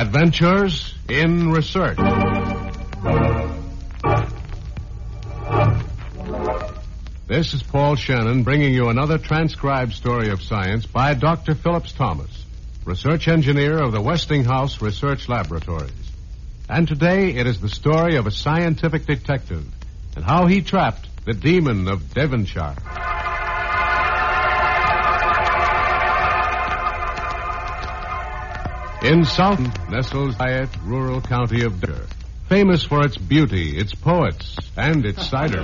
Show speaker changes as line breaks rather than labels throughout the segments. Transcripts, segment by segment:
Adventures in Research. This is Paul Shannon bringing you another transcribed story of science by Dr. Phillips Thomas, research engineer of the Westinghouse Research Laboratories. And today it is the story of a scientific detective and how he trapped the demon of Devonshire. In South nestles quiet rural county of Devonshire, famous for its beauty, its poets, and its cider.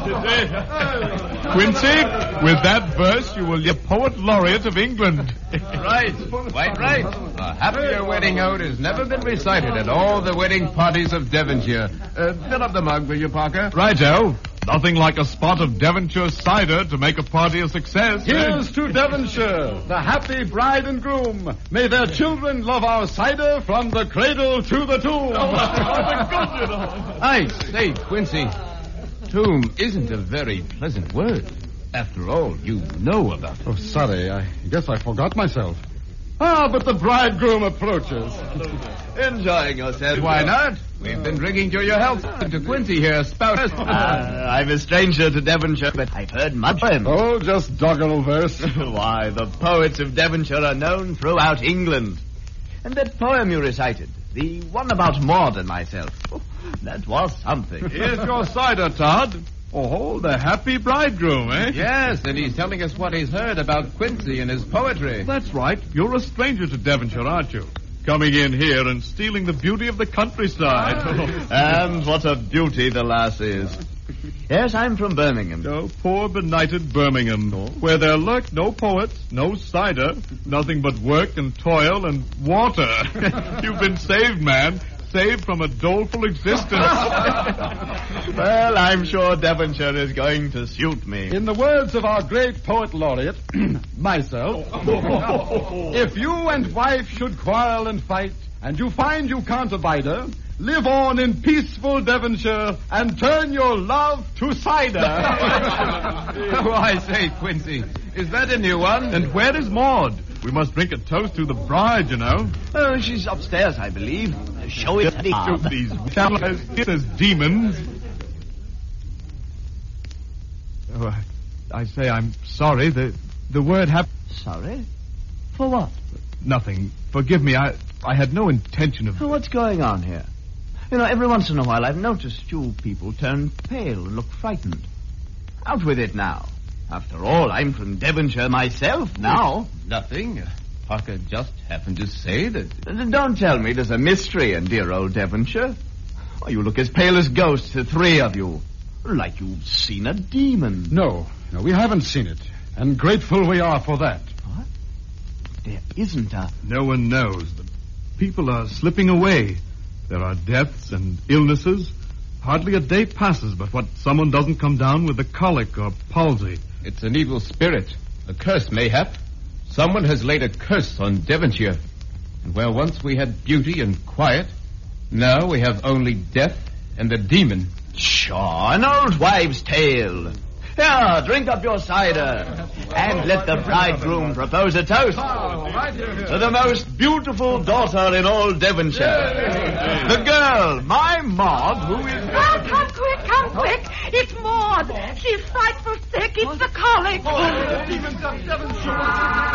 Quincy, with that verse, you will be a poet laureate of England.
Right, quite right. A happier wedding ode has never been recited at all the wedding parties of Devonshire. Fill up the mug, will you, Parker?
Righto. Nothing like a spot of Devonshire cider to make a party a success.
Here's to Devonshire, the happy bride and groom. May their children love our cider from the cradle to the tomb.
I say, Quincy, tomb isn't a very pleasant word. After all, you know about it.
Oh, sorry, I guess I forgot myself. But the bridegroom approaches.
Enjoying yourself. Why not? We've been drinking to your health. To Quincy here, spout.
I'm a stranger to Devonshire, but I've heard much of him.
Oh, just doggerel verse.
Why, the poets of Devonshire are known throughout England. And that poem you recited, the one about Maud and myself, that was something.
Here's your cider, Todd. Oh, the happy bridegroom, eh?
Yes, and he's telling us what he's heard about Quincy and his poetry.
That's right. You're a stranger to Devonshire, aren't you? Coming in here and stealing the beauty of the countryside.
And what a beauty the lass is. Yes, I'm from Birmingham.
Oh, poor benighted Birmingham, where there lurk no poets, no cider, nothing but work and toil and water. You've been saved, man. Saved from a doleful existence.
Well, I'm sure Devonshire is going to suit me.
In the words of our great poet laureate, myself, if you and wife should quarrel and fight, and you find you can't abide her, live on in peaceful Devonshire and turn your love to cider.
Oh, I say, Quincy, is that a new one?
And where is Maud? We must drink a toast to the bride, you know.
Oh, she's upstairs, I believe. Show it to
these as demons. Oh, I say I'm sorry. The word
Sorry? For what?
Nothing. Forgive me. I had no intention of...
What's going on here? You know, every once in a while I've noticed you people turn pale and look frightened. Out with it now. After all, I'm from Devonshire myself now.
Nothing. Parker just happened to say that...
Don't tell me there's a mystery in dear old Devonshire. Oh, you look as pale as ghosts, the three of you. Like you've seen a demon.
No, we haven't seen it. And grateful we are for that.
What? There isn't a...
No one knows. The people are slipping away. There are deaths and illnesses. Hardly a day passes but what someone doesn't come down with the colic or palsy.
It's an evil spirit. A curse, mayhap. Someone has laid a curse on Devonshire. And where once we had beauty and quiet, now we have only death and the demon.
Sure, an old wives' tale. Here, drink up your cider. And let the bridegroom propose a toast. To the most beautiful daughter in all Devonshire. The girl, my Maud, who is...
Oh, come quick. It's Maud. She's frightful sick. It's the colic.
The demons of Devonshire.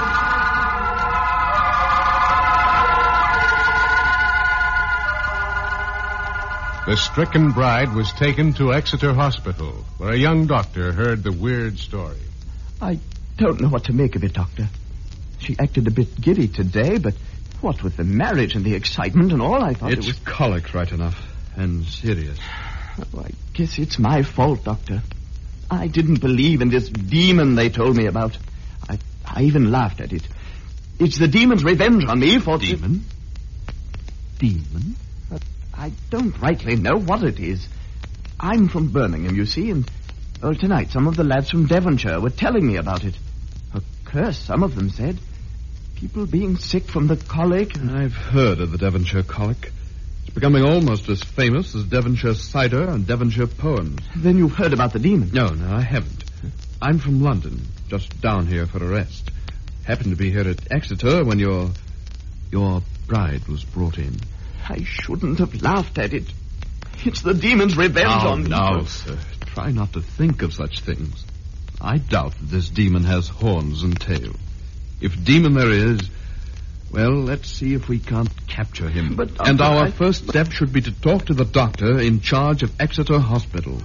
The stricken bride was taken to Exeter Hospital, where a young doctor heard the weird story.
I don't know what to make of it, Doctor. She acted a bit giddy today, but what with the marriage and the excitement and all, I thought
It's colic, right enough, and serious.
Oh, I guess it's my fault, Doctor. I didn't believe in this demon they told me about. I even laughed at it. It's the demon's revenge on me for...
Demon?
Demon? I don't rightly know what it is. I'm from Birmingham, you see, and tonight some of the lads from Devonshire were telling me about it. A curse, some of them said. People being sick from the colic.
I've heard of the Devonshire colic. It's becoming almost as famous as Devonshire cider and Devonshire poems.
Then you've heard about the demon?
No, I haven't. I'm from London, just down here for a rest. Happened to be here at Exeter when your bride was brought in.
I shouldn't have laughed at it. It's the demon's revenge on me.
Now, sir, try not to think of such things. I doubt that this demon has horns and tail. If demon there is, well, let's see if we can't capture him.
But, Doctor,
and our first step should be to talk to the doctor in charge of Exeter Hospital.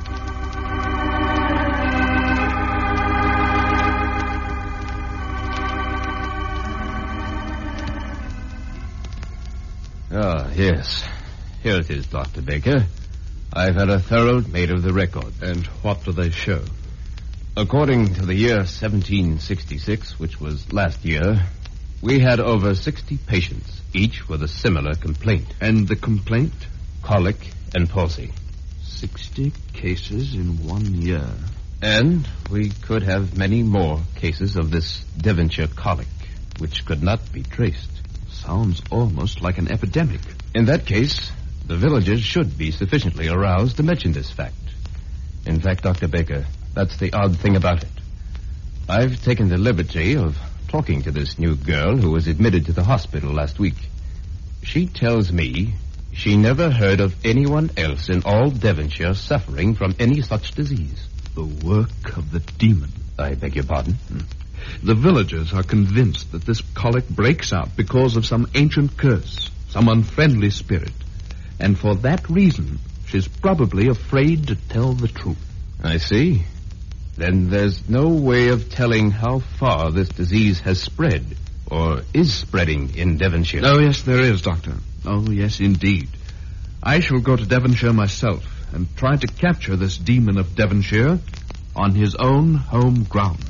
Ah, yes. Here it is, Dr. Baker. I've had a thorough made of the record.
And what do they show?
According to the year 1766, which was last year, we had over 60 patients, each with a similar complaint.
And the complaint?
Colic and palsy.
60 cases in 1 year.
And we could have many more cases of this Devonshire colic, which could not be traced.
Sounds almost like an epidemic.
In that case, the villagers should be sufficiently aroused to mention this fact. In fact, Dr. Baker, that's the odd thing about it. I've taken the liberty of talking to this new girl who was admitted to the hospital last week. She tells me she never heard of anyone else in all Devonshire suffering from any such disease.
The work of the demon.
I beg your pardon?
The villagers are convinced that this colic breaks out because of some ancient curse, some unfriendly spirit. And for that reason, she's probably afraid to tell the truth.
I see. Then there's no way of telling how far this disease has spread, or is spreading in Devonshire.
Oh, yes, there is, Doctor. Oh, yes, indeed. I shall go to Devonshire myself and try to capture this demon of Devonshire on his own home ground.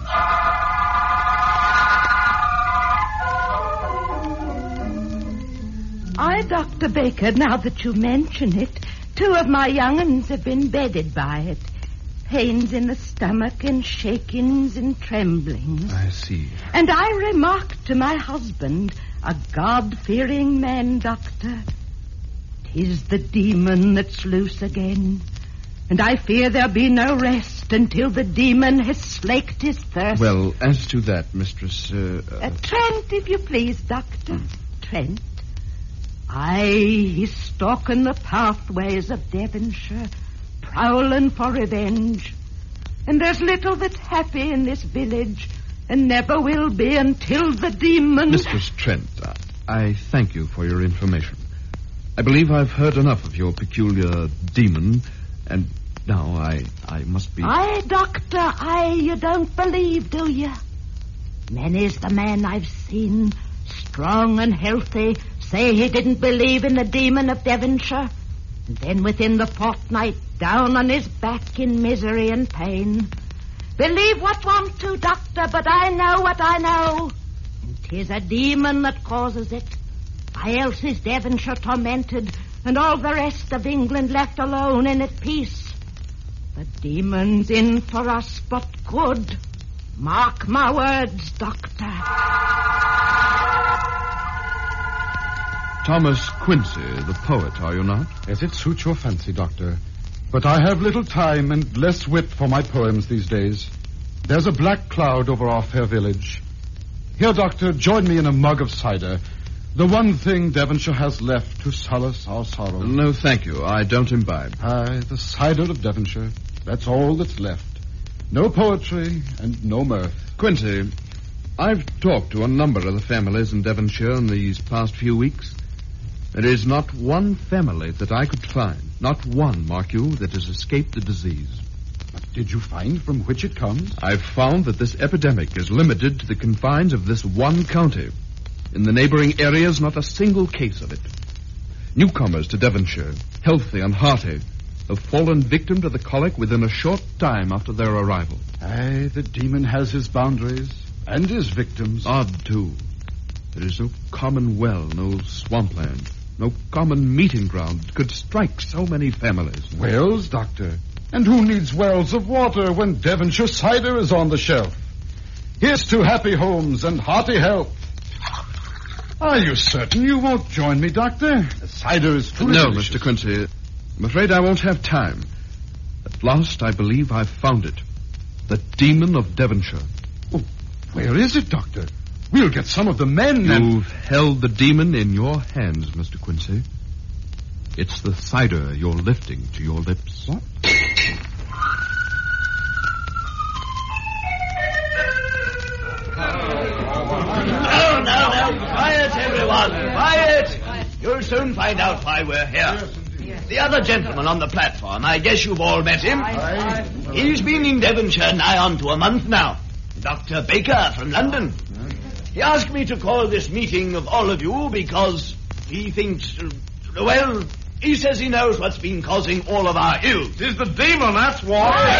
Dr. Baker, now that you mention it, 2 of my young'uns have been bedded by it. Pains in the stomach and shakings and tremblings.
I see.
And I remarked to my husband, a God-fearing man, Doctor, 'tis the demon that's loose again. And I fear there'll be no rest until the demon has slaked his thirst.
Well, as to that, Mistress...
Trent, if you please, Doctor. Trent. Aye, he's stalking the pathways of Devonshire, prowling for revenge. And there's little that's happy in this village, and never will be until the demon...
Mistress Trent, I thank you for your information. I believe I've heard enough of your peculiar demon, and now I must be...
Aye, Doctor, you don't believe, do you? Many's the man I've seen, strong and healthy, say he didn't believe in the demon of Devonshire, and then within the fortnight down on his back in misery and pain. Believe what want to, Doctor, but I know what I know. And 'tis a demon that causes it. Why else is Devonshire tormented, and all the rest of England left alone and at peace? The demon's in for us, but good. Mark my words, Doctor.
Thomas Quincy, the poet, are you not?
As it suits your fancy, Doctor. But I have little time and less wit for my poems these days. There's a black cloud over our fair village. Here, Doctor, join me in a mug of cider. The one thing Devonshire has left to solace our sorrow.
No, thank you. I don't imbibe.
Aye, the cider of Devonshire. That's all that's left. No poetry and no mirth.
Quincy, I've talked to a number of the families in Devonshire in these past few weeks. There is not one family that I could find, not one, mark you, that has escaped the disease.
But did you find from which it comes?
I've found that this epidemic is limited to the confines of this one county. In the neighboring areas, not a single case of it. Newcomers to Devonshire, healthy and hearty, have fallen victim to the colic within a short time after their arrival.
Aye, the demon has his boundaries and his victims.
Odd, too. There is no common well, no swampland, no common meeting ground that could strike so many families.
Wells, Doctor? And who needs wells of water when Devonshire cider is on the shelf? Here's to happy homes and hearty health. Are you certain you won't join me, Doctor? The cider is too
No,
delicious.
Mr. Quincy. I'm afraid I won't have time. At last, I believe I've found it. The demon of Devonshire.
Oh, where is it, Doctor? We'll get some of the men and...
You've held the demon in your hands, Mr. Quincy.
It's the cider you're lifting to your lips.
What?
No. Quiet, everyone. Quiet. You'll soon find out why we're here. The other gentleman on the platform, I guess you've all met him. He's been in Devonshire nigh on to a month now. Dr. Baker from London. He asked me to call this meeting of all of you because he thinks, he says he knows what's been causing all of our ills.
It's the demon, that's why.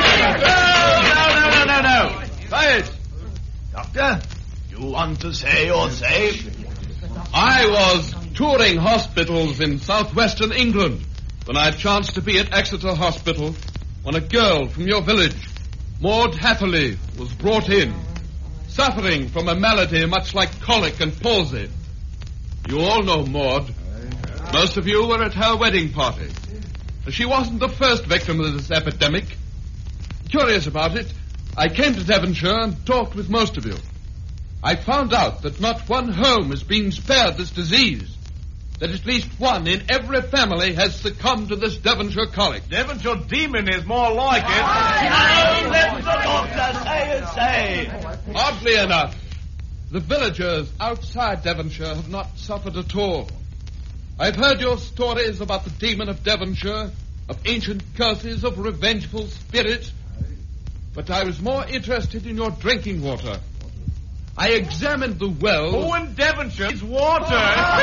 No. Quiet. Doctor, you want to say or say?
I was touring hospitals in southwestern England when I chanced to be at Exeter Hospital when a girl from your village, Maud Hatherley, was brought in, suffering from a malady much like colic and palsy. You all know Maud. Most of you were at her wedding party. She wasn't the first victim of this epidemic. Curious about it, I came to Devonshire and talked with most of you. I found out that not one home has been spared this disease, that at least one in every family has succumbed to this Devonshire colic.
Devonshire demon is more like it.
Now let the doctor say.
Oddly enough, the villagers outside Devonshire have not suffered at all. I've heard your stories about the demon of Devonshire, of ancient curses, of revengeful spirits, but I was more interested in your drinking water. I examined the wells.
Who in Devonshire is water?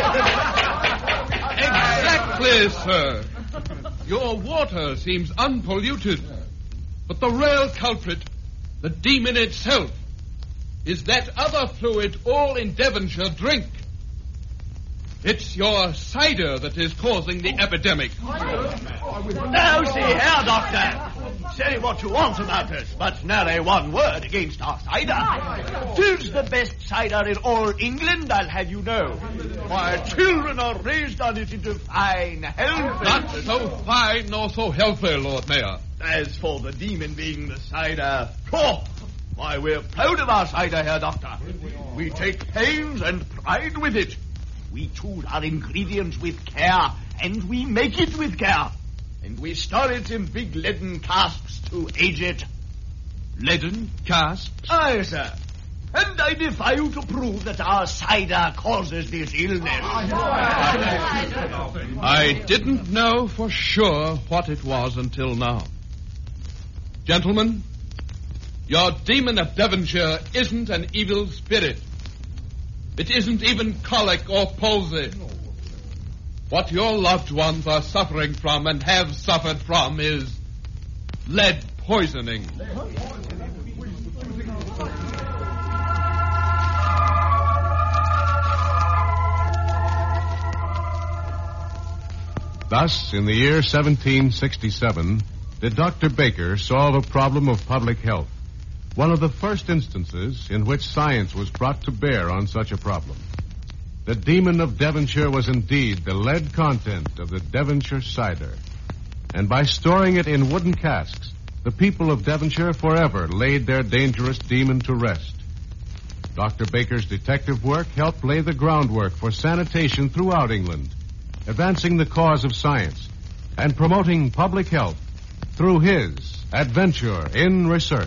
Exactly, sir. Your water seems unpolluted, but the real culprit, the demon itself, is that other fluid all in Devonshire drink. It's your cider that is causing the epidemic.
Now, see here, Doctor. Say what you want about us, but nary one word against our cider. 'Tis the best cider in all England, I'll have you know. Why, children are raised on it into fine health.
Not so fine nor so healthy, Lord Mayor.
As for the demon being the cider, why, we're proud of our cider here, Doctor. We take pains and pride with it. We choose our ingredients with care, and we make it with care. And we store it in big leaden casks to age it.
Leaden casks?
Aye, sir. And I defy you to prove that our cider causes this illness.
I didn't know for sure what it was until now. Gentlemen, your demon of Devonshire isn't an evil spirit. It isn't even colic or palsy. What your loved ones are suffering from and have suffered from is lead poisoning.
Thus, in the year 1767, did Dr. Baker solve a problem of public health, one of the first instances in which science was brought to bear on such a problem. The demon of Devonshire was indeed the lead content of the Devonshire cider. And by storing it in wooden casks, the people of Devonshire forever laid their dangerous demon to rest. Dr. Baker's detective work helped lay the groundwork for sanitation throughout England, advancing the cause of science and promoting public health through his adventure in research.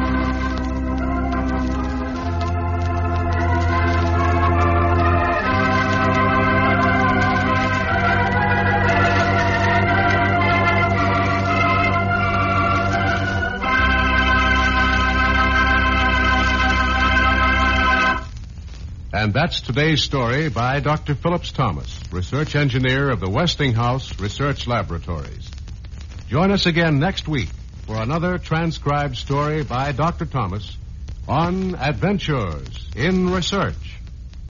And that's today's story by Dr. Phillips Thomas, research engineer of the Westinghouse Research Laboratories. Join us again next week for another transcribed story by Dr. Thomas on Adventures in Research.